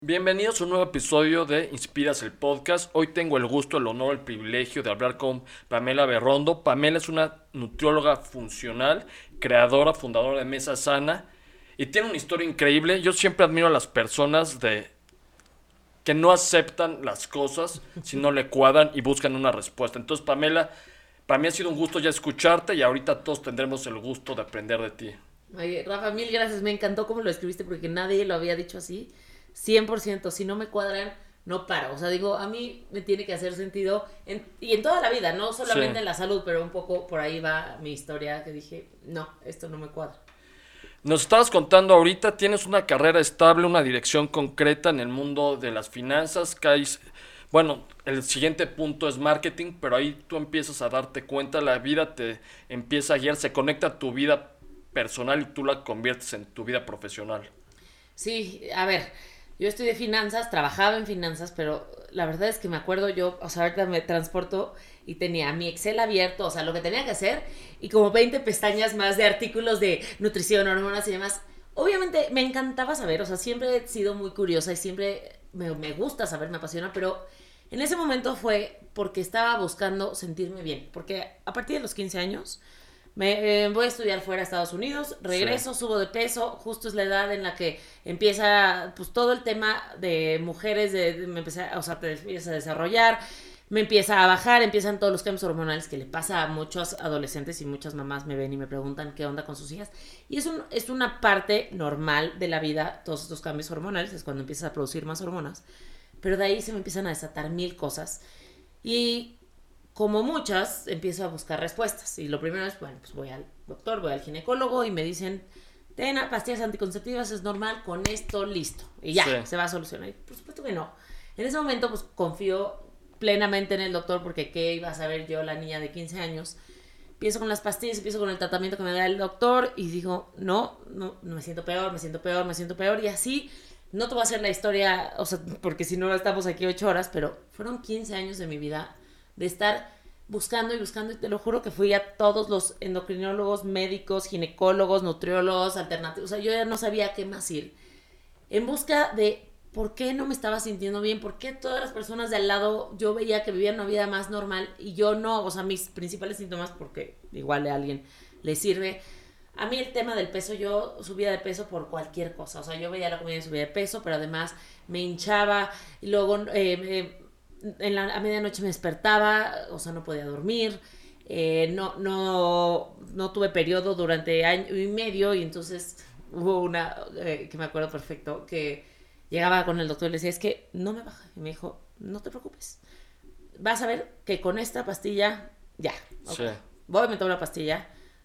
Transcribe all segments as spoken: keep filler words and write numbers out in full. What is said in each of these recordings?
Bienvenidos a un nuevo episodio de Inspiras el Podcast. Hoy tengo el gusto, el honor, el privilegio de hablar con Pamela Berrondo. Pamela es una nutrióloga funcional, creadora, fundadora de Mesa Sana y tiene una historia increíble. Yo siempre admiro a las personas de que no aceptan las cosas si no le cuadran y buscan una respuesta. Entonces, Pamela, para mí ha sido un gusto ya escucharte y ahorita todos tendremos el gusto de aprender de ti. Oye, Rafa, mil gracias, me encantó cómo lo escribiste porque nadie lo había dicho así. Cien por ciento, si no me cuadran, no paro. O sea, digo, a mí me tiene que hacer sentido en, y en toda la vida, no solamente sí. En la salud, pero un poco por ahí va mi historia que dije, no, esto no me cuadra. Nos estabas contando ahorita, tienes una carrera estable, una dirección concreta en el mundo de las finanzas, caes, bueno, el siguiente punto es marketing, pero ahí tú empiezas a darte cuenta, la vida te empieza a guiar, se conecta a tu vida personal y tú la conviertes en tu vida profesional. Sí, a ver, yo estudié finanzas, trabajaba en finanzas, pero la verdad es que me acuerdo yo, o sea, ahorita me transporto y tenía mi Excel abierto, o sea, lo que tenía que hacer, y como veinte pestañas más de artículos de nutrición, hormonas y demás. Obviamente me encantaba saber, o sea, siempre he sido muy curiosa y siempre me, me gusta saber, me apasiona, pero en ese momento fue porque estaba buscando sentirme bien, porque a partir de los quince años... Me eh, voy a estudiar fuera a Estados Unidos, regreso, sí. Subo de peso, justo es la edad en la que empieza pues todo el tema de mujeres, de, de, me empieza, o sea, te empieza a desarrollar, me empieza a bajar, empiezan todos los cambios hormonales que le pasa a muchos adolescentes y muchas mamás me ven y me preguntan qué onda con sus hijas. Y es, un, es una parte normal de la vida, todos estos cambios hormonales, es cuando empiezas a producir más hormonas, pero de ahí se me empiezan a desatar mil cosas. Y... como muchas, empiezo a buscar respuestas. Y lo primero es, bueno, pues voy al doctor, voy al ginecólogo y me dicen, ten pastillas anticonceptivas, es normal, con esto, listo. Y ya, sí. Se va a solucionar. Y por supuesto que no. En ese momento, pues confío plenamente en el doctor porque ¿qué iba a saber yo, la niña de quince años? Empiezo con las pastillas, empiezo con el tratamiento que me da el doctor y digo, no, no, no me siento peor, me siento peor, me siento peor. Y así, no te voy a hacer la historia, o sea, porque si no estamos aquí ocho horas, pero fueron quince años de mi vida de estar buscando y buscando, y te lo juro que fui a todos los endocrinólogos, médicos, ginecólogos, nutriólogos, alternativos, o sea, yo ya no sabía a qué más ir, en busca de por qué no me estaba sintiendo bien, por qué todas las personas de al lado yo veía que vivían una vida más normal y yo no, o sea, mis principales síntomas, porque igual a alguien le sirve, a mí el tema del peso, yo subía de peso por cualquier cosa, o sea, yo veía la comida y subía de peso, pero además me hinchaba, y luego... Eh, eh, En la, a medianoche me despertaba, o sea, no podía dormir, eh, no, no, no tuve periodo durante año y medio y entonces hubo una, eh, que me acuerdo perfecto, que llegaba con el doctor y le decía, es que no me baja. Y me dijo, no te preocupes, vas a ver que con esta pastilla, ya, okay. Sí. Voy, me tomo la pastilla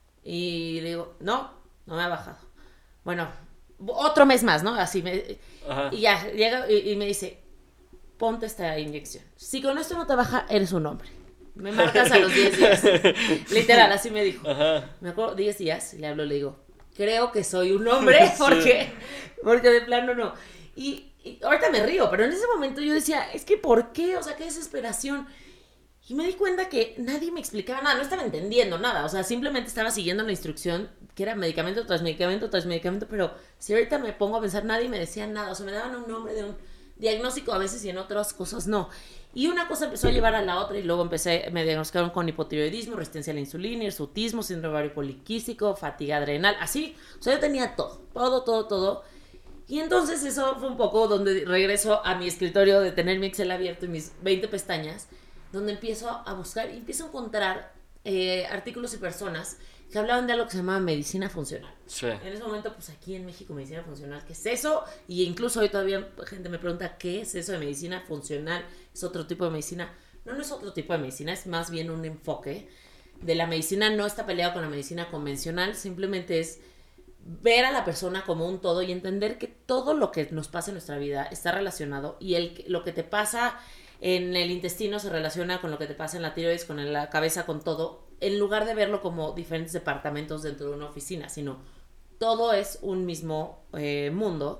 y le digo, no, no me ha bajado. Bueno, otro mes más, ¿no? Así me... Ajá. Y ya, llega y, y me dice... ponte esta inyección. Si con esto no te baja, eres un hombre. Me marcas a los diez días. Literal, así me dijo. Ajá. Me acuerdo, diez días, y le hablo, le digo, creo que soy un hombre, porque, sí. Porque de plano no. Y, y ahorita me río, pero en ese momento yo decía, es que ¿por qué? O sea, qué desesperación. Y me di cuenta que nadie me explicaba nada, no estaba entendiendo nada. O sea, simplemente estaba siguiendo la instrucción, que era medicamento tras medicamento tras medicamento, pero si ahorita me pongo a pensar, nadie me decía nada. O sea, me daban un nombre de un... diagnóstico a veces y en otras cosas no. Y una cosa empezó a llevar a la otra y luego empecé, me diagnosticaron con hipotiroidismo, resistencia a la insulina, hirsutismo, síndrome ovario poliquístico, fatiga adrenal, así. O sea, yo tenía todo, todo, todo, todo. Y entonces eso fue un poco donde regreso a mi escritorio de tener mi Excel abierto y mis veinte pestañas, donde empiezo a buscar y empiezo a encontrar eh, artículos y personas que hablaban de algo que se llamaba medicina funcional. Sí. En ese momento, pues aquí en México, medicina funcional, ¿qué es eso? Y incluso hoy todavía gente me pregunta, ¿qué es eso de medicina funcional? ¿Es otro tipo de medicina? No, no es otro tipo de medicina, es más bien un enfoque de la medicina, no está peleado con la medicina convencional, simplemente es ver a la persona como un todo y entender que todo lo que nos pasa en nuestra vida está relacionado y el, lo que te pasa en el intestino se relaciona con lo que te pasa en la tiroides, con la cabeza, con todo, en lugar de verlo como diferentes departamentos dentro de una oficina, sino todo es un mismo eh, mundo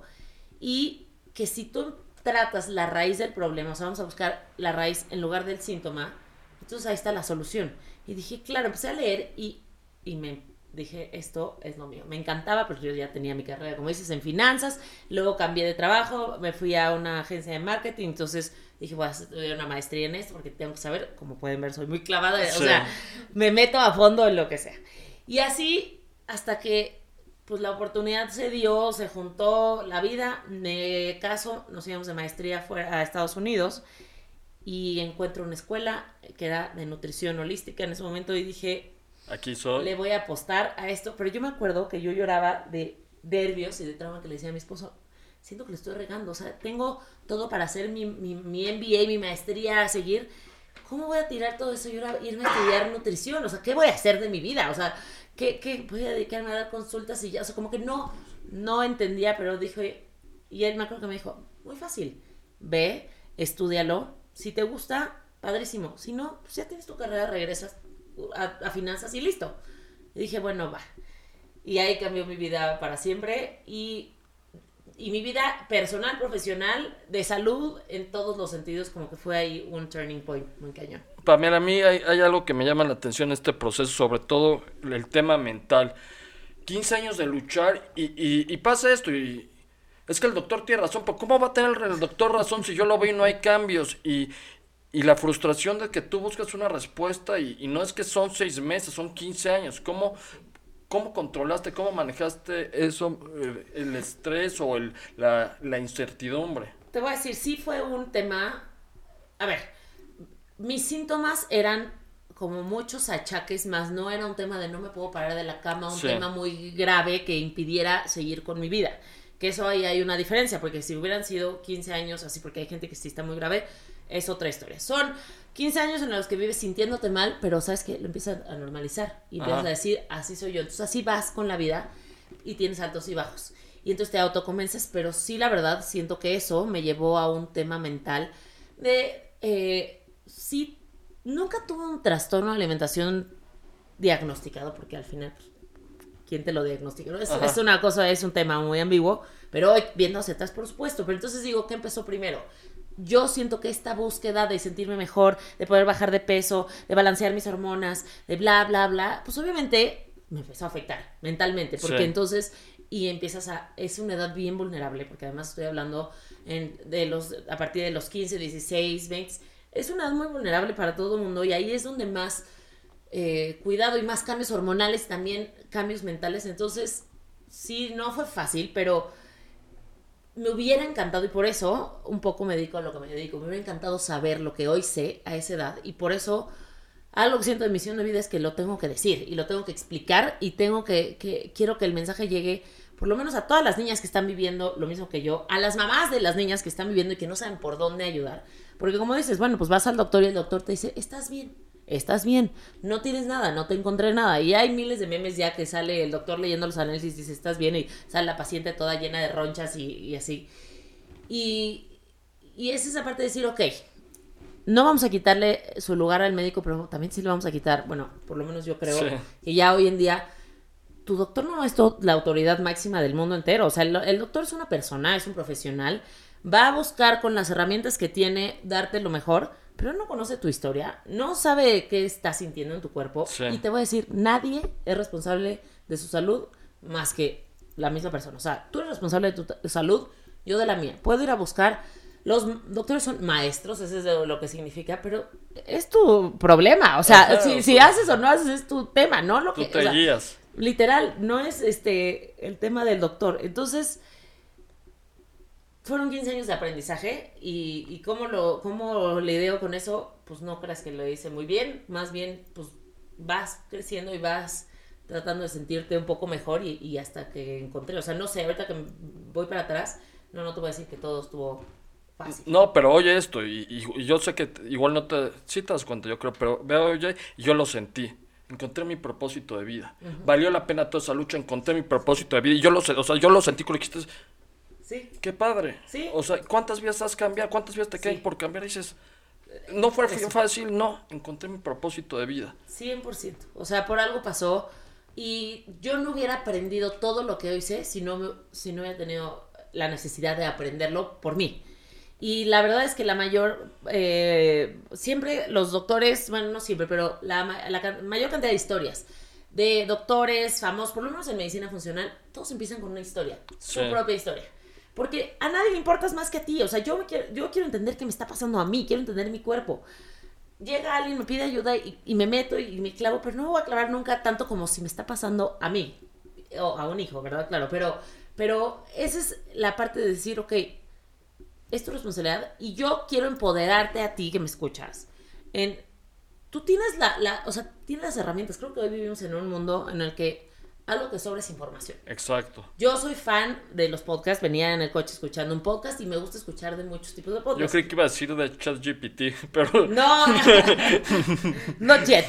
y que si tú tratas la raíz del problema, o sea, vamos a buscar la raíz en lugar del síntoma, entonces ahí está la solución. Y dije, claro, empecé a leer y, y me dije, esto es lo mío. Me encantaba, pero yo ya tenía mi carrera, como dices, en finanzas. Luego cambié de trabajo, me fui a una agencia de marketing. Entonces dije, voy a estudiar una maestría en esto porque tengo que saber. Como pueden ver, soy muy clavada. Sí. O sea, me meto a fondo en lo que sea. Y así, hasta que pues la oportunidad se dio, se juntó la vida. Me caso, nos íbamos de maestría fuera a Estados Unidos. Y encuentro una escuela que era de nutrición holística en ese momento. Y dije... Aquí soy. Le voy a apostar a esto. Pero yo me acuerdo que yo lloraba de nervios y de trauma, que le decía a mi esposo, siento que le estoy regando. O sea, tengo todo para hacer mi, mi, mi M B A, mi maestría, a seguir. ¿Cómo voy a tirar todo eso y ahora irme a estudiar nutrición? O sea, ¿qué voy a hacer de mi vida? O sea, ¿qué, qué voy a dedicarme a dar consultas y ya? O sea, como que no, no entendía, pero dije... Y él me acuerdo que me dijo, muy fácil. Ve, estúdialo. Si te gusta, padrísimo. Si no, pues ya tienes tu carrera, regresas A, a finanzas y listo. Y dije, bueno, va. Y ahí cambió mi vida para siempre. Y, y mi vida personal, profesional, de salud, en todos los sentidos, como que fue ahí un turning point muy cañón. Pamela, a mí hay, hay algo que me llama la atención en este proceso, sobre todo el tema mental. quince años de luchar y, y, y pasa esto y... Es que el doctor tiene razón, pero ¿cómo va a tener el doctor razón si yo lo veo y no hay cambios? Y... Y la frustración de que tú buscas una respuesta y, y no es que son seis meses, son quince años. ¿Cómo, cómo controlaste, cómo manejaste eso, el, el estrés o el, la, la incertidumbre? Te voy a decir, sí fue un tema... A ver, mis síntomas eran como muchos achaques, más no era un tema de no me puedo parar de la cama, un sí. tema muy grave que impidiera seguir con mi vida. Que eso ahí hay una diferencia, porque si hubieran sido quince años así, porque hay gente que sí está muy grave... Es otra historia. Son quince años en los que vives sintiéndote mal, pero sabes que lo empiezas a normalizar y empiezas Ajá. a decir, así soy yo. Entonces así vas con la vida y tienes altos y bajos. Y entonces te autoconvences, pero sí, la verdad, siento que eso me llevó a un tema mental de, eh, sí, nunca tuve un trastorno de alimentación diagnosticado, porque al final, pues, ¿quién te lo diagnostica? ¿No? Es, es una cosa, es un tema muy ambiguo, pero hoy viendo hacia atrás, por supuesto. Pero entonces digo, ¿qué empezó primero? Yo siento que esta búsqueda de sentirme mejor, de poder bajar de peso, de balancear mis hormonas, de bla, bla, bla, pues obviamente me empezó a afectar mentalmente, porque sí. entonces, y empiezas a, es una edad bien vulnerable, porque además estoy hablando en, de los, a partir de los quince, dieciséis, veinte, es una edad muy vulnerable para todo el mundo, y ahí es donde más eh, cuidado y más cambios hormonales, también cambios mentales. Entonces, sí, no fue fácil, pero... Me hubiera encantado, y por eso un poco me dedico a lo que me dedico, me hubiera encantado saber lo que hoy sé a esa edad, y por eso algo que siento de misión de vida es que lo tengo que decir, y lo tengo que explicar, y tengo que, que quiero que el mensaje llegue por lo menos a todas las niñas que están viviendo lo mismo que yo, a las mamás de las niñas que están viviendo y que no saben por dónde ayudar, porque como dices, bueno, pues vas al doctor y el doctor te dice, estás bien, estás bien, no tienes nada, no te encontré nada. Y hay miles de memes ya que sale el doctor leyendo los análisis y dice, estás bien, y sale la paciente toda llena de ronchas y, y así. Y, y es esa parte de decir, ok, no vamos a quitarle su lugar al médico, pero también sí le vamos a quitar, bueno, por lo menos yo creo sí. que ya hoy en día tu doctor no es todo, la autoridad máxima del mundo entero. O sea, el, el doctor es una persona, es un profesional, va a buscar con las herramientas que tiene darte lo mejor, pero no conoce tu historia, no sabe qué estás sintiendo en tu cuerpo. Sí. Y te voy a decir, nadie es responsable de su salud más que la misma persona. O sea, tú eres responsable de tu salud, yo de la mía. Puedo ir a buscar, los doctores son maestros, eso es lo que significa, pero es tu problema. O sea, Ajá, si, si haces o no haces es tu tema, ¿no? Lo que, tú te o sea, guías. Literal, no es este el tema del doctor. Entonces... Fueron quince años de aprendizaje y, y cómo lo cómo lidio con eso, pues no creas que lo hice muy bien, más bien pues vas creciendo y vas tratando de sentirte un poco mejor y, y hasta que encontré, o sea, no sé, ahorita que voy para atrás, no, no te voy a decir que todo estuvo fácil. No, pero oye esto, y, y, y yo sé que igual no te, sí te das cuenta, yo creo, pero veo, oye, y yo lo sentí. Encontré mi propósito de vida. Uh-huh. Valió la pena toda esa lucha, encontré mi propósito de vida y yo lo sé, o sea, yo lo sentí cuando dijiste... Sí. Qué padre. Sí. O sea, ¿cuántas vidas has cambiado? ¿Cuántas vidas te quedan sí. por cambiar? Y dices, no fue Eso. fácil, no. Encontré mi propósito de vida. cien por ciento. O sea, por algo pasó. Y yo no hubiera aprendido todo lo que hoy sé si no, si no hubiera tenido la necesidad de aprenderlo por mí. Y la verdad es que la mayor, eh, siempre los doctores, bueno, no siempre, pero la, la mayor cantidad de historias de doctores famosos, por lo menos en medicina funcional, todos empiezan con una historia, Sí. su propia historia. Porque a nadie le importas más que a ti. O sea, yo, me quiero, yo quiero entender qué me está pasando a mí, quiero entender mi cuerpo. Llega alguien, me pide ayuda y, y me meto y me clavo, pero no me voy a clavar nunca tanto como si me está pasando a mí. O a un hijo, ¿verdad? Claro, pero, pero esa es la parte de decir, ok, es tu responsabilidad y yo quiero empoderarte a ti que me escuchas. En, tú tienes la, la, o sea, tienes las herramientas. Creo que hoy vivimos en un mundo en el que algo que sobra es información. Exacto. Yo soy fan de los podcasts, venía en el coche escuchando un podcast y me gusta escuchar de muchos tipos de podcasts. Yo creí que iba a decir de ChatGPT, pero... No, not yet.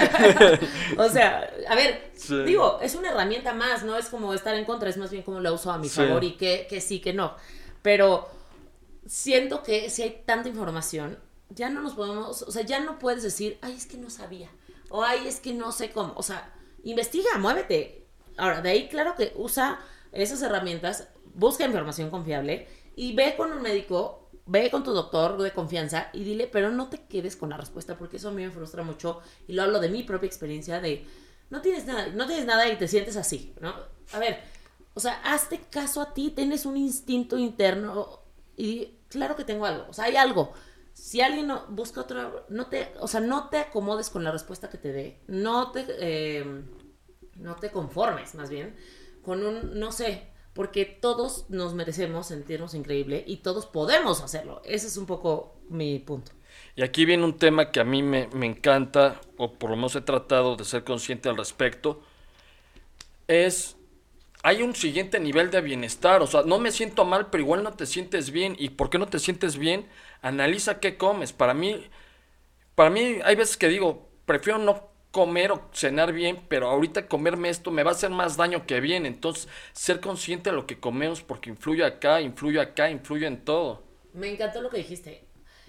O sea, a ver, Sí. digo, es una herramienta más, no es como estar en contra, es más bien como la uso a mi Sí. favor y que, que sí, que no. Pero siento que si hay tanta información, ya no nos podemos, o sea, ya no puedes decir, ay, es que no sabía, o ay, es que no sé cómo, o sea, investiga, muévete. Ahora, de ahí, claro que usa esas herramientas, busca información confiable y ve con un médico, ve con tu doctor de confianza y dile, pero no te quedes con la respuesta, porque eso a mí me frustra mucho y lo hablo de mi propia experiencia de, no tienes nada, no tienes nada y te sientes así, ¿no? A ver, o sea, hazte caso a ti, tienes un instinto interno y claro que tengo algo, o sea, hay algo. Si alguien no, busca otra, no te, o sea, no te acomodes con la respuesta que te dé, no te, eh, no te conformes, más bien, con un, no sé, porque todos nos merecemos sentirnos increíble y todos podemos hacerlo. Ese es un poco mi punto. Y aquí viene un tema que a mí me, me encanta, o por lo menos he tratado de ser consciente al respecto, es, hay un siguiente nivel de bienestar, o sea, no me siento mal, pero igual no te sientes bien, ¿y por qué no te sientes bien? Analiza qué comes, para mí, para mí hay veces que digo, prefiero no comer o cenar bien, pero ahorita comerme esto me va a hacer más daño que bien, entonces ser consciente de lo que comemos porque influye acá, influye acá, influye en todo. Me encantó lo que dijiste.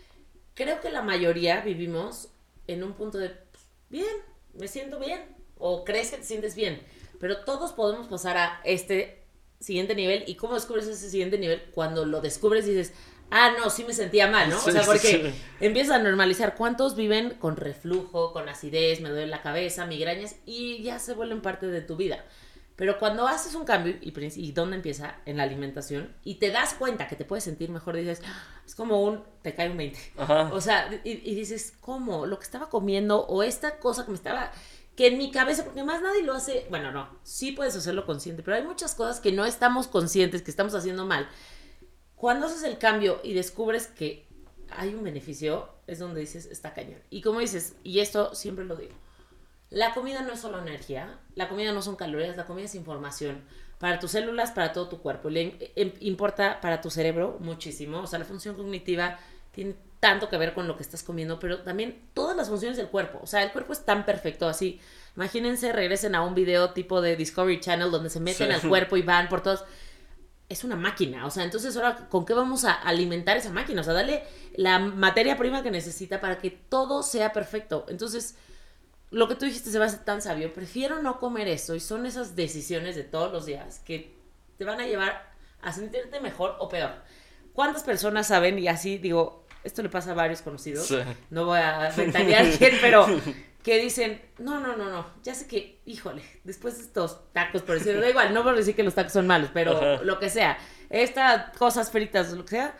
Creo que la mayoría vivimos en un punto de, pues, bien, me siento bien, o crees que te sientes bien, pero todos podemos pasar a este siguiente nivel. ¿Y cómo descubres ese siguiente nivel? Cuando lo descubres y dices, ah, no, sí me sentía mal, ¿no? Sí, o sea, sí, porque sí. empiezas a normalizar. ¿Cuántos viven con reflujo, con acidez, me duele la cabeza, migrañas, y ya se vuelven parte de tu vida? Pero cuando haces un cambio, y, y ¿dónde empieza? En la alimentación, y te das cuenta que te puedes sentir mejor, dices, "Ah", es como un, te cae un veinte. Ajá. O sea, y, y dices, ¿cómo? Lo que estaba comiendo, o esta cosa que me estaba, que en mi cabeza, porque más nadie lo hace, bueno, no, sí puedes hacerlo consciente, pero hay muchas cosas que no estamos conscientes, que estamos haciendo mal. Cuando haces el cambio y descubres que hay un beneficio, es donde dices, está cañón. Y como dices, y esto siempre lo digo, la comida no es solo energía, la comida no son calorías, la comida es información para tus células, para todo tu cuerpo. Le im- importa para tu cerebro muchísimo, o sea, la función cognitiva tiene tanto que ver con lo que estás comiendo, pero también todas las funciones del cuerpo. O sea, el cuerpo es tan perfecto, así. Imagínense, regresen a un video tipo de Discovery Channel donde se meten Sí. al cuerpo y van por todos. Es una máquina, o sea, entonces ahora, ¿con qué vamos a alimentar esa máquina? O sea, darle la materia prima que necesita para que todo sea perfecto. Entonces, lo que tú dijiste se va a hacer tan sabio. Prefiero no comer eso, y son esas decisiones de todos los días que te van a llevar a sentirte mejor o peor. ¿Cuántas personas saben? Y así digo, esto le pasa a varios conocidos, Sí. no voy a ventanear quién, pero que dicen, no, no, no, no, ya sé que, híjole, después de estos tacos, por decirlo, da igual, no por decir que los tacos son malos, pero Ajá. lo que sea, estas cosas fritas, lo que sea,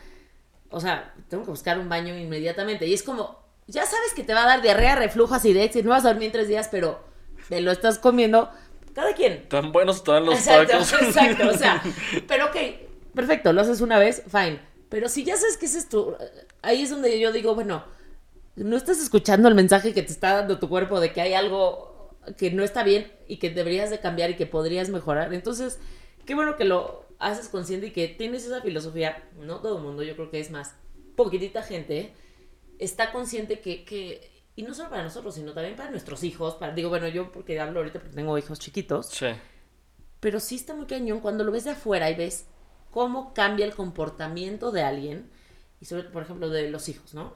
o sea, tengo que buscar un baño inmediatamente. Y es como, ya sabes que te va a dar diarrea, reflujo, acidez, y no vas a dormir en tres días, pero te lo estás comiendo, cada quien. Tan buenos están los Exacto, tacos. exacto, o sea, pero ok, perfecto, lo haces una vez, fine. Pero si ya sabes que ese es tu, ahí es donde yo digo, bueno, no estás escuchando el mensaje que te está dando tu cuerpo de que hay algo que no está bien y que deberías de cambiar y que podrías mejorar. Entonces, qué bueno que lo haces consciente y que tienes esa filosofía. No todo el mundo, yo creo que es más, poquitita gente está consciente que, que, y no solo para nosotros, sino también para nuestros hijos, para, digo, bueno, yo porque hablo ahorita porque tengo hijos chiquitos, Sí. pero sí está muy cañón cuando lo ves de afuera y ves cómo cambia el comportamiento de alguien, y sobre, por ejemplo, de los hijos, ¿no?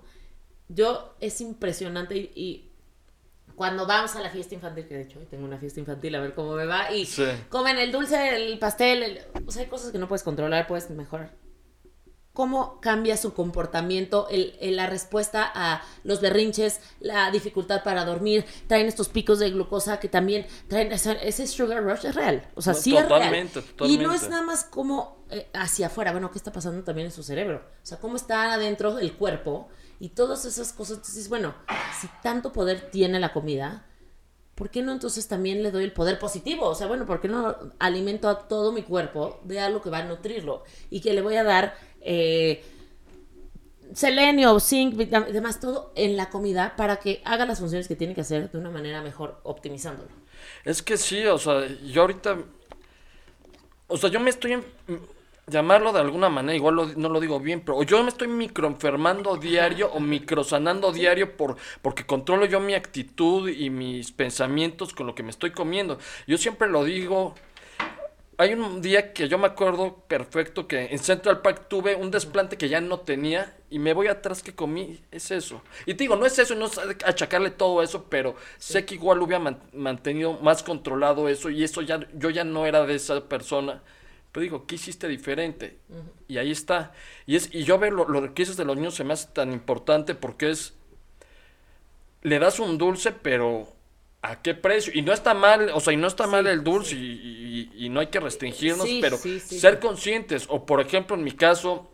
Yo, es impresionante, y, y cuando vamos a la fiesta infantil, que de hecho hoy tengo una fiesta infantil, a ver cómo me va, y Sí. comen el dulce, el pastel, el, o sea, hay cosas que no puedes controlar, puedes mejorar. cómo cambia su comportamiento, el, el, la respuesta a los berrinches, la dificultad para dormir, traen estos picos de glucosa que también traen, ese, ese sugar rush es real, o sea, no, sí totalmente, es real. Totalmente. Y no es nada más como eh, hacia afuera, bueno, ¿qué está pasando también en su cerebro? O sea, cómo está adentro del cuerpo y todas esas cosas. Entonces, bueno, si tanto poder tiene la comida, ¿por qué no entonces también le doy el poder positivo? O sea, bueno, ¿por qué no alimento a todo mi cuerpo de algo que va a nutrirlo? Y que le voy a dar eh, selenio, zinc, demás, todo en la comida para que haga las funciones que tiene que hacer de una manera mejor, optimizándolo. Es que sí, o sea, yo ahorita... O sea, yo me estoy... En, llamarlo de alguna manera, igual lo, no lo digo bien, pero yo me estoy microenfermando diario o microsanando diario por, porque controlo yo mi actitud y mis pensamientos con lo que me estoy comiendo. Yo siempre lo digo, hay un día que yo me acuerdo perfecto que en Central Park tuve un desplante que ya no tenía y me voy atrás que comí, es eso. Y te digo, no es eso, no es achacarle todo eso, pero sí. Sé que igual hubiera man, mantenido más controlado eso y eso ya, yo ya no era de esa persona. Pero digo, ¿qué hiciste diferente? Uh-huh. Y ahí está. Y es y yo veo lo, lo que dices de los niños se me hace tan importante porque es... Le das un dulce, pero ¿a qué precio? Y no está mal, o sea, y no está sí, mal el dulce sí. y, y, y no hay que restringirnos, sí, pero sí, sí, ser sí. conscientes. O por ejemplo, en mi caso,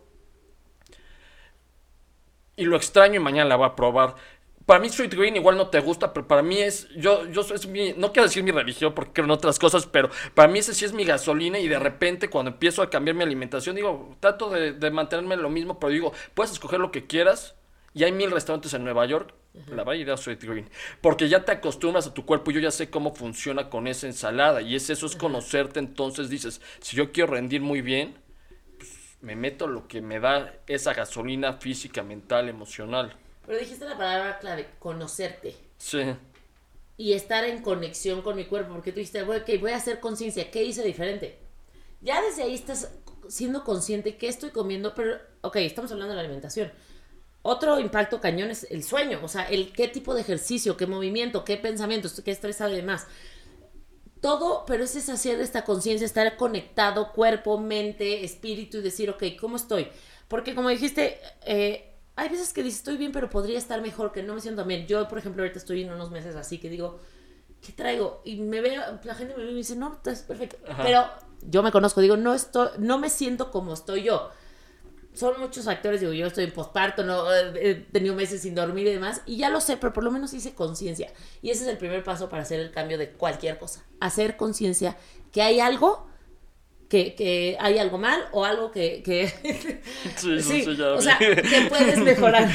y lo extraño y mañana la voy a probar... Para mí Sweet Green igual no te gusta, pero para mí es, yo, yo es mi, no quiero decir mi religión porque creo en otras cosas, pero para mí ese sí es mi gasolina y de repente cuando empiezo a cambiar mi alimentación, digo, trato de, de mantenerme lo mismo, pero digo, puedes escoger lo que quieras y hay mil restaurantes en Nueva York, uh-huh. La voy a ir a Sweet Green, porque ya te acostumbras a tu cuerpo y yo ya sé cómo funciona con esa ensalada y es eso, es conocerte, entonces dices, si yo quiero rendir muy bien, pues me meto lo que me da esa gasolina física, mental, emocional. Pero dijiste la palabra clave, conocerte. Sí. Y estar en conexión con mi cuerpo, porque tú dijiste, bueno, okay, voy a hacer conciencia, ¿qué hice diferente? Ya desde ahí estás siendo consciente qué estoy comiendo, pero, ok, estamos hablando de la alimentación. Otro impacto cañón es el sueño, o sea, el qué tipo de ejercicio, qué movimiento, qué pensamientos, qué estrés y demás. Todo, pero es hacer esta conciencia, estar conectado, cuerpo, mente, espíritu y decir, ok, ¿cómo estoy? Porque como dijiste, eh, hay veces que dices, estoy bien, pero podría estar mejor, que no me siento bien. Yo, por ejemplo, ahorita estoy en unos meses así que digo, ¿qué traigo? Y me veo, la gente me ve y me dice, no, estás perfecto. Ajá. Pero yo me conozco, digo, no estoy, no me siento como estoy yo. Son muchos factores, digo, yo estoy en posparto, no, he tenido meses sin dormir y demás, y ya lo sé, pero por lo menos hice conciencia. Y ese es el primer paso para hacer el cambio de cualquier cosa. Hacer conciencia que hay algo... Que, que hay algo mal o algo que... que sí, sí, sí, ya o sea, que puedes mejorar.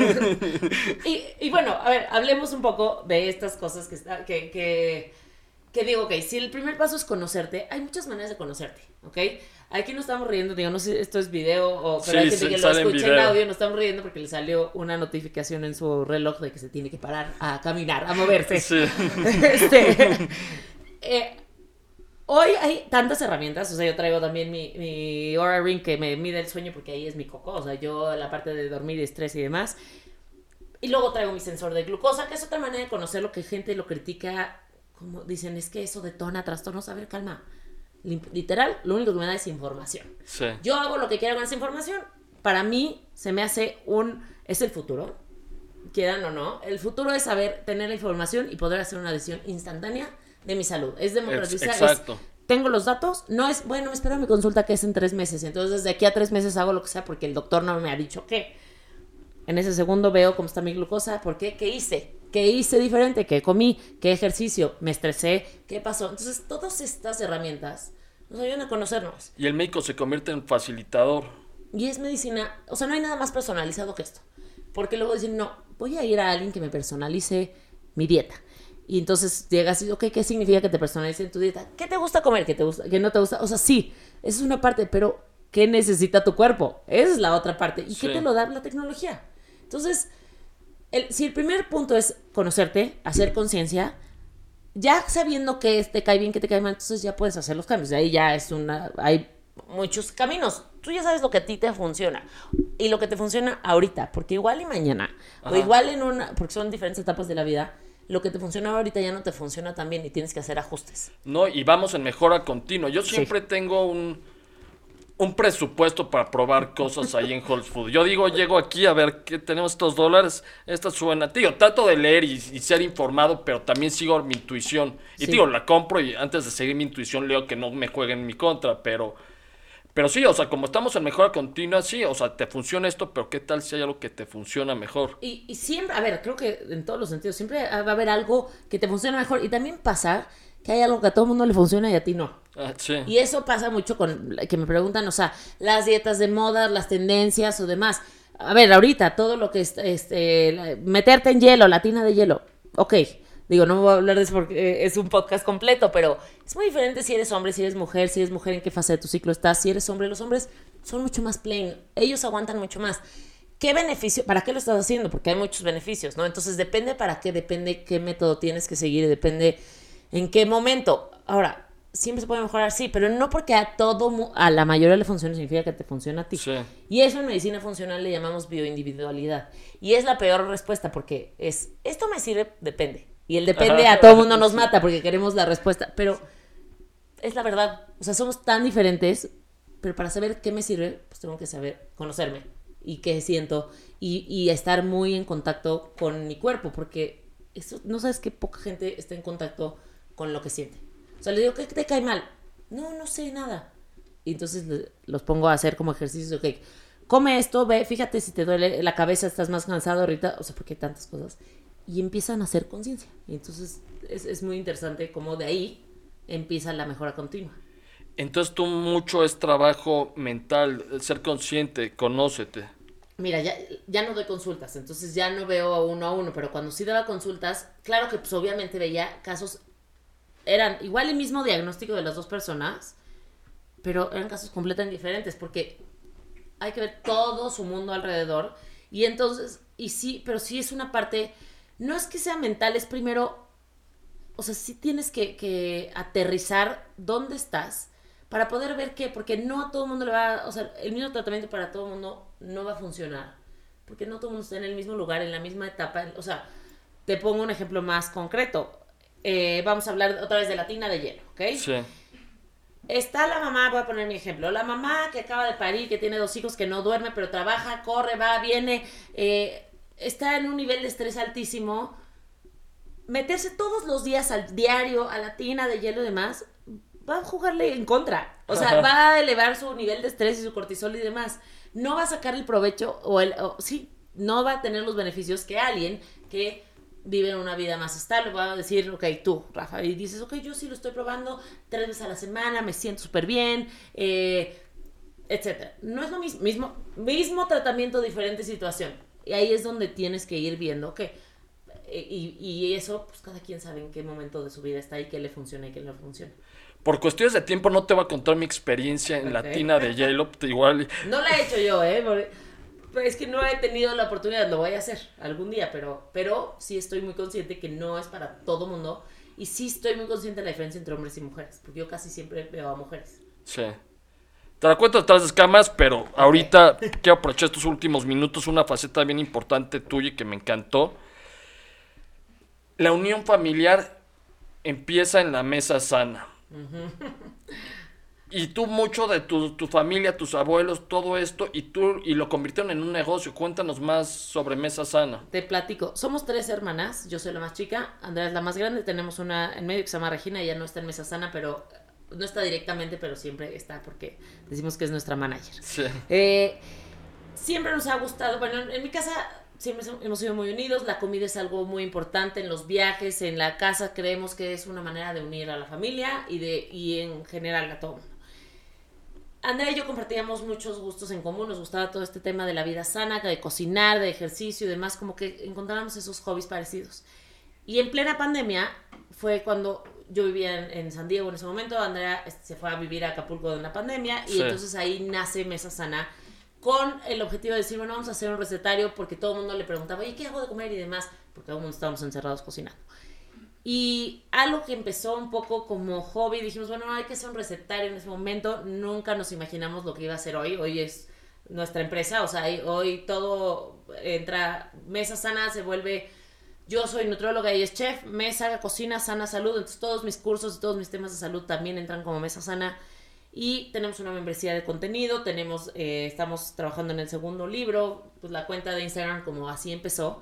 y, y bueno, a ver, hablemos un poco de estas cosas que, está, que, que, que digo, ok, si el primer paso es conocerte, hay muchas maneras de conocerte, ¿ok? Aquí nos estamos riendo, digo, no sé si esto es video o... Pero sí, hay gente que lo escucha en audio, nos estamos riendo porque le salió una notificación en su reloj de que se tiene que parar a caminar, a moverse. Sí. este... Eh, Hoy hay tantas herramientas, o sea, yo traigo también mi, mi Oura Ring que me mide el sueño porque ahí es mi coco, o sea, yo la parte de dormir, estrés y demás. Y luego traigo mi sensor de glucosa, que es otra manera de conocer lo que gente lo critica, como dicen, es que eso detona trastornos. A ver, calma. Literal, lo único que me da es información. Sí. Yo hago lo que quiera con esa información. Para mí, se me hace un... Es el futuro, quieran o no. El futuro es saber tener la información y poder hacer una decisión instantánea de mi salud. Es democratizar. Exacto. Es, tengo los datos, no es, bueno, me espero mi consulta que es en tres meses, entonces de aquí a tres meses hago lo que sea porque el doctor no me ha dicho qué. En ese segundo veo cómo está mi glucosa, ¿por qué? ¿Qué hice? ¿Qué hice diferente? ¿Qué comí? ¿Qué ejercicio? ¿Me estresé? ¿Qué pasó? Entonces, todas estas herramientas nos ayudan a conocernos. Y el médico se convierte en facilitador. Y es medicina, o sea, no hay nada más personalizado que esto. Porque luego dicen, no, voy a ir a alguien que me personalice mi dieta. Y entonces llegas y dices, ok, ¿qué significa que te personalicen tu dieta? ¿Qué te gusta comer? ¿Qué te gusta? ¿Qué no te gusta? O sea, sí, esa es una parte, pero ¿qué necesita tu cuerpo? Esa es la otra parte. ¿Y sí. qué te lo da la tecnología? Entonces, el, si el primer punto es conocerte, hacer conciencia, ya sabiendo que te cae bien, que te cae mal, entonces ya puedes hacer los cambios. De ahí ya es una... Hay muchos caminos. Tú ya sabes lo que a ti te funciona. Y lo que te funciona ahorita. Porque igual y mañana. Ajá. O igual en una... Porque son diferentes etapas de la vida. Lo que te funcionaba ahorita ya no te funciona tan bien y tienes que hacer ajustes. No, y vamos en mejora continua. Yo siempre sí. tengo un... un presupuesto para probar cosas ahí en Whole Foods. Yo digo, llego aquí a ver qué tenemos estos dólares, esta suena. Tío, trato de leer y, y ser informado, pero también sigo mi intuición. Y Sí. digo, la compro y antes de seguir mi intuición leo que no me jueguen en mi contra, pero... Pero sí, o sea, como estamos en mejora continua, sí, o sea, te funciona esto, pero ¿qué tal si hay algo que te funciona mejor? Y, y siempre, a ver, creo que en todos los sentidos, siempre va a haber algo que te funcione mejor. Y también pasa que hay algo que a todo el mundo le funciona y a ti no. Ah, sí. Y eso pasa mucho con que me preguntan, o sea, las dietas de moda, las tendencias o demás. A ver, ahorita todo lo que es este, meterte en hielo, la tina de hielo, ok. Digo, no voy a hablar de eso porque es un podcast completo, pero es muy diferente si eres hombre, si eres mujer, si eres mujer, en qué fase de tu ciclo estás. Si eres hombre, los hombres son mucho más plain, ellos aguantan mucho más. ¿Qué beneficio? ¿Para qué lo estás haciendo? Porque hay muchos beneficios, ¿no? Entonces depende para qué, depende qué método tienes que seguir, depende en qué momento. Ahora, siempre se puede mejorar, sí, pero no porque a todo, a la mayoría le funcione significa que te funciona a ti. Sí. Y eso en medicina funcional le llamamos bioindividualidad. Y es la peor respuesta porque es, esto me sirve, depende. Y el depende a todo mundo nos mata porque queremos la respuesta, pero es la verdad. O sea, somos tan diferentes, pero para saber qué me sirve, pues tengo que saber conocerme y qué siento y, y estar muy en contacto con mi cuerpo, porque esto, no sabes que poca gente está en contacto con lo que siente. O sea, le digo, ¿qué te cae mal? No, no sé nada. Y entonces le, los pongo a hacer como ejercicios, ok, come esto, ve, fíjate si te duele la cabeza, estás más cansado ahorita, o sea, porque hay tantas cosas. Y empiezan a hacer conciencia. Y entonces es, es muy interesante cómo de ahí empieza la mejora continua. Entonces tú mucho es trabajo mental, ser consciente, conócete. Mira, ya, ya no doy consultas, entonces ya no veo uno a uno, pero cuando sí daba consultas, claro que pues obviamente veía casos, eran igual el mismo diagnóstico de las dos personas, pero eran casos completamente diferentes, porque hay que ver todo su mundo alrededor, y entonces, y sí, pero sí es una parte, no es que sea mental, es primero, o sea, sí tienes que, que aterrizar dónde estás, para poder ver qué, porque no a todo el mundo le va, o sea, el mismo tratamiento para todo el mundo no va a funcionar, porque no todo el mundo está en el mismo lugar, en la misma etapa, o sea, te pongo un ejemplo más concreto, eh, vamos a hablar otra vez de la tina de hielo, ¿ok? Sí. Está la mamá, voy a poner mi ejemplo, la mamá que acaba de parir, que tiene dos hijos, que no duerme, pero trabaja, corre, va, viene, eh, está en un nivel de estrés altísimo, meterse todos los días al diario a la tina de hielo y demás, va a jugarle en contra. O sea, va a elevar su nivel de estrés y su cortisol y demás. No va a sacar el provecho, o el, o, sí, no va a tener los beneficios que alguien que vive una vida más estable. Va a decir, ok, tú, Rafa, y dices, ok, yo sí lo estoy probando tres veces a la semana, me siento súper bien, eh, etcétera. No es lo mismo, mismo, mismo tratamiento, diferente situación. Y ahí es donde tienes que ir viendo, ok, y, y eso, pues cada quien sabe en qué momento de su vida está y qué le funciona y qué no le funciona. Por cuestiones de tiempo no te voy a contar mi experiencia en Okay. la tina de hielo, igual. No la he hecho yo, ¿eh? Porque es que no he tenido la oportunidad, lo voy a hacer algún día, pero, pero sí estoy muy consciente que no es para todo mundo y sí estoy muy consciente de la diferencia entre hombres y mujeres, porque yo casi siempre veo a mujeres. Sí. Te la cuento detrás de cámaras, pero okay. Ahorita quiero aprovechar estos últimos minutos, una faceta bien importante tuya y que me encantó. La unión familiar empieza en la mesa sana. Uh-huh. Y tú mucho de tu, tu familia, tus abuelos, todo esto, y tú y lo convirtieron en un negocio. Cuéntanos más sobre Mesa Sana. Te platico. Somos tres hermanas. Yo soy la más chica, Andrea es la más grande. Tenemos una en medio que se llama Regina. Ella no está en Mesa Sana, pero no está directamente, pero siempre está porque decimos que es nuestra manager. Sí. Eh, siempre nos ha gustado. Bueno, en, en mi casa siempre hemos sido muy unidos. La comida es algo muy importante en los viajes, en la casa. Creemos que es una manera de unir a la familia y de y en general a todo el mundo. Andrea y yo compartíamos muchos gustos en común, nos gustaba todo este tema de la vida sana, de cocinar, de ejercicio y demás, como que encontrábamos esos hobbies parecidos. Y en plena pandemia fue cuando yo vivía en, en San Diego en ese momento, Andrea se fue a vivir a Acapulco de una pandemia y sí. Entonces ahí nace Mesa Sana con el objetivo de decir, bueno, vamos a hacer un recetario porque todo el mundo le preguntaba, oye, ¿qué hago de comer? Y demás, porque todo el mundo estábamos encerrados cocinando. Y algo que empezó un poco como hobby, dijimos, bueno, hay que hacer un recetario en ese momento. Nunca nos imaginamos lo que iba a ser hoy. Hoy es nuestra empresa, o sea, hoy todo entra, Mesa Sana se vuelve, yo soy nutrióloga y es chef, Mesa, cocina, sana, salud. Entonces todos mis cursos y todos mis temas de salud también entran como Mesa Sana. Y tenemos una membresía de contenido, tenemos, eh, estamos trabajando en el segundo libro, pues la cuenta de Instagram como así empezó.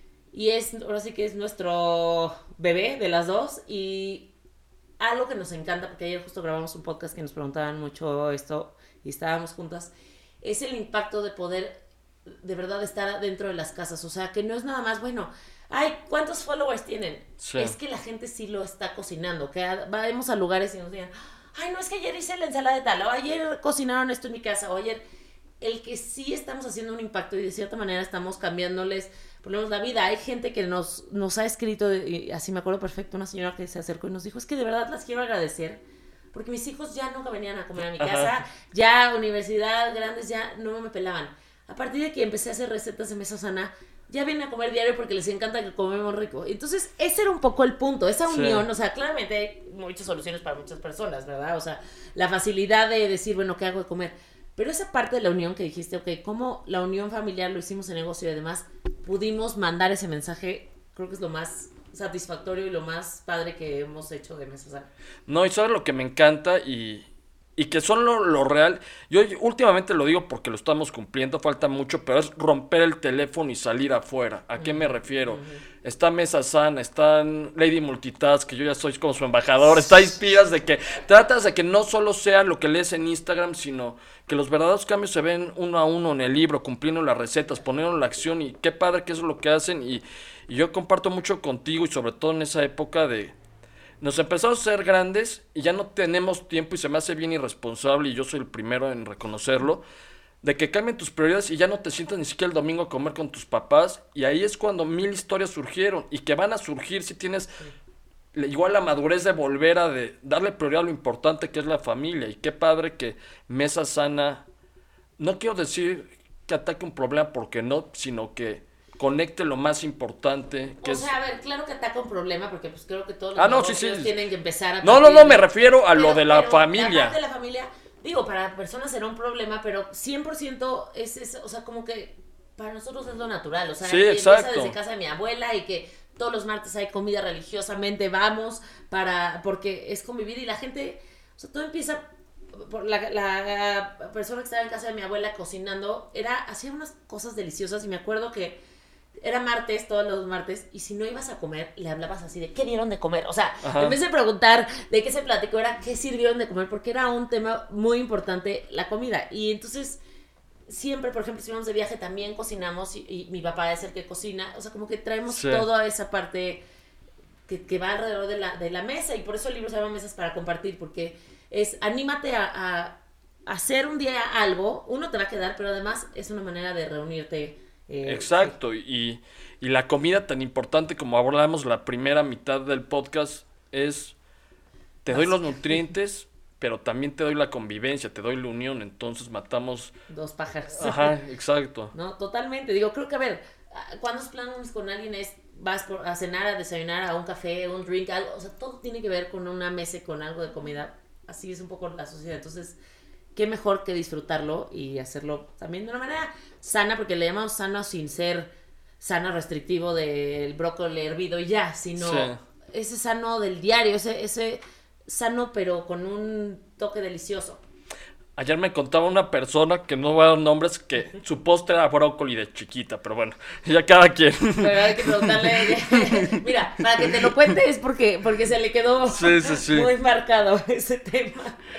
Y es, ahora sí que es nuestro bebé de las dos. Y algo que nos encanta, porque ayer justo grabamos un podcast que nos preguntaban mucho esto y estábamos juntas, es el impacto de poder de verdad estar dentro de las casas. O sea, que no es nada más, bueno, ay, ¿cuántos followers tienen? Sí. Es que la gente sí lo está cocinando, que vamos a lugares y nos digan, ay, no, es que ayer hice la ensalada de tal, o ayer cocinaron esto en mi casa, o ayer, el que sí estamos haciendo un impacto y de cierta manera estamos cambiándoles, ponemos la vida. Hay gente que nos, nos ha escrito, y así me acuerdo perfecto, una señora que se acercó y nos dijo, es que de verdad las quiero agradecer, porque mis hijos ya nunca venían a comer a mi casa, ajá, ya universidad, grandes, ya no me pelaban. A partir de que empecé a hacer recetas de mesa sana, ya vienen a comer diario porque les encanta que comemos rico. Entonces, ese era un poco el punto, esa unión. Sí. O sea, claramente hay muchas soluciones para muchas personas, ¿verdad? O sea, la facilidad de decir, bueno, ¿qué hago de comer? Pero esa parte de la unión que dijiste, ok, cómo la unión familiar lo hicimos en negocio y además pudimos mandar ese mensaje, creo que es lo más satisfactorio y lo más padre que hemos hecho de Mesa Sana. No, y sabes lo que me encanta y... Y que son lo, lo real, yo últimamente lo digo porque lo estamos cumpliendo, falta mucho, pero es romper el teléfono y salir afuera. ¿A qué me refiero? Uh-huh. Está Mesa Sana, están Lady Multitask, que yo ya soy como su embajador, está Inspiras, de que tratas de que no solo sea lo que lees en Instagram, sino que los verdaderos cambios se ven uno a uno en el libro, cumpliendo las recetas, poniendo la acción, y qué padre que eso es lo que hacen, y, y yo comparto mucho contigo, y sobre todo en esa época de... Nos empezamos a ser grandes y ya no tenemos tiempo y se me hace bien irresponsable y yo soy el primero en reconocerlo, de que cambien tus prioridades y ya no te sientas ni siquiera el domingo a comer con tus papás, y ahí es cuando mil historias surgieron y que van a surgir si tienes igual la madurez de volver a de darle prioridad a lo importante que es la familia. Y qué padre que Mesa Sana, no quiero decir que ataque un problema porque no, sino que conecte lo más importante. Que o sea, es... a ver, claro que ataca un problema porque pues creo que todos los ah, no, sí, sí. tienen que empezar a... No, no, no, me refiero a pero, lo de la pero familia. La parte de la familia, digo, para personas será un problema, pero cien por ciento es, es, o sea, como que para nosotros es lo natural. O sea, sí, que exacto. empieza desde casa de mi abuela y que todos los martes hay comida religiosamente, vamos, para porque es convivir y la gente, o sea, todo empieza... Por la, la persona que estaba en casa de mi abuela cocinando, era hacía unas cosas deliciosas y me acuerdo que era martes, todos los martes, y si no ibas a comer, le hablabas así de ¿qué dieron de comer? O sea, ajá, en vez de preguntar de qué se platicó, era ¿qué sirvieron de comer? Porque era un tema muy importante la comida. Y entonces, siempre, por ejemplo, si vamos de viaje, también cocinamos, y, y mi papá es el que cocina. O sea, como que traemos sí. toda esa parte que, que va alrededor de la, de la mesa, y por eso el libro se llama Mesas para Compartir, porque es, anímate a, a hacer un día algo, uno te va a quedar, pero además es una manera de reunirte. Eh, Exacto, sí. y, y la comida tan importante como hablamos la primera mitad del podcast es, te doy los nutrientes, pero también te doy la convivencia, te doy la unión, entonces matamos... Dos pájaros. Ajá, exacto. No, totalmente, digo, creo que a ver, cuando los planes con alguien es, vas por, a cenar, a desayunar, a un café, un drink, algo, o sea, todo tiene que ver con una mesa, con algo de comida, así es un poco la sociedad, entonces... Qué mejor que disfrutarlo y hacerlo también de una manera sana, porque le llamamos sano sin ser sano restrictivo del brócoli hervido y ya, sino sí. ese sano del diario, ese, ese sano pero con un toque delicioso. Ayer me contaba una persona, que no voy a dar nombres, que su postre era brócoli de chiquita, pero bueno, ya cada quien. Pero hay que preguntarle, mira, para que te lo cuente es porque, porque se le quedó sí, sí, sí. muy marcado ese tema.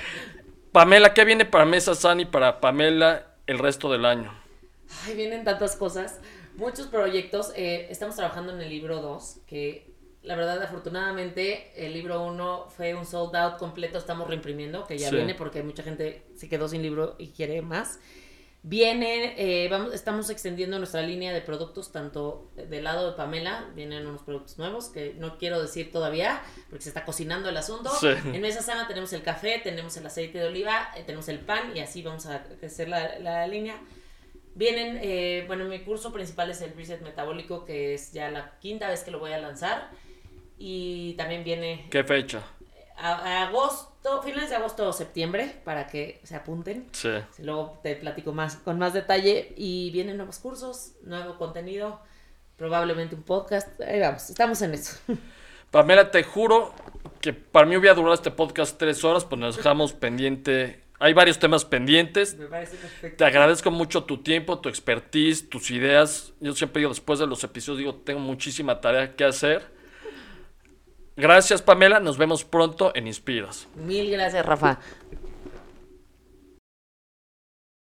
Pamela, ¿qué viene para Mesa Sana y para Pamela el resto del año? Ay, vienen tantas cosas, muchos proyectos. Eh, estamos trabajando en el libro dos, que la verdad, afortunadamente, el libro uno fue un sold out completo. Estamos reimprimiendo, que ya sí. viene porque mucha gente se quedó sin libro y quiere más. Viene, eh, vamos, estamos extendiendo nuestra línea de productos, tanto del lado de Pamela, vienen unos productos nuevos que no quiero decir todavía, porque se está cocinando el asunto. Sí. En Mesa Sana tenemos el café, tenemos el aceite de oliva, eh, tenemos el pan, y así vamos a crecer la, la línea. Vienen, eh, bueno, mi curso principal es el Reset Metabólico, que es ya la quinta vez que lo voy a lanzar, y también viene... ¿Qué fecha? A, a agosto, finales de agosto o septiembre, para que se apunten. Sí. Luego te platico más, con más detalle. Y vienen nuevos cursos, nuevo contenido, probablemente un podcast. Ahí vamos, estamos en eso. Pamela, te juro que para mí hubiera durado este podcast tres horas, pues nos dejamos pendiente. Hay varios temas pendientes. Me parece perfecto. Te agradezco mucho tu tiempo, tu expertise, tus ideas. Yo siempre digo, después de los episodios, digo, tengo muchísima tarea que hacer. Gracias, Pamela. Nos vemos pronto en Inspiras. Mil gracias, Rafa.